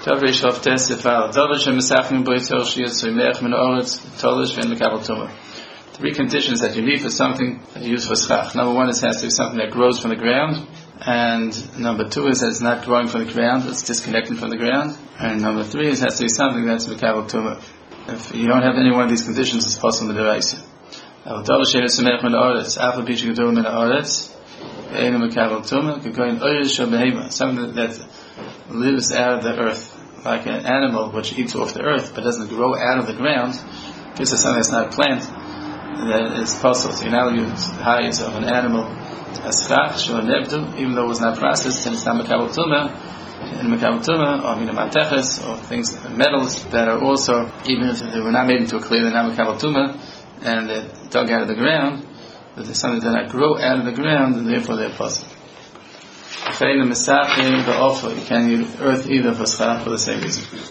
Three conditions that you need for something that you use for schach. Number one is it has to be something that grows from the ground, and number two is that it's not growing from the ground, it's disconnecting from the ground, and number three is it has to be something that's mekabel tumah. If you don't have any one of these conditions, it's possible to deraisa. Something that lives out of the earth, like an animal which eats off the earth but doesn't grow out of the ground. This is something that's not a plant, that is possible. So you now use hides of an animal as schach, even though it was not processed, and it's not mekabel tumah. In mekabel tumah, or mateches, or things, metals that are also, even if they were not made into a clay, they're not mekabel tumah, and they're dug out of the ground, but there's something that not grow out of the ground, and therefore they're possible. You can use earth either for schach for the same reason.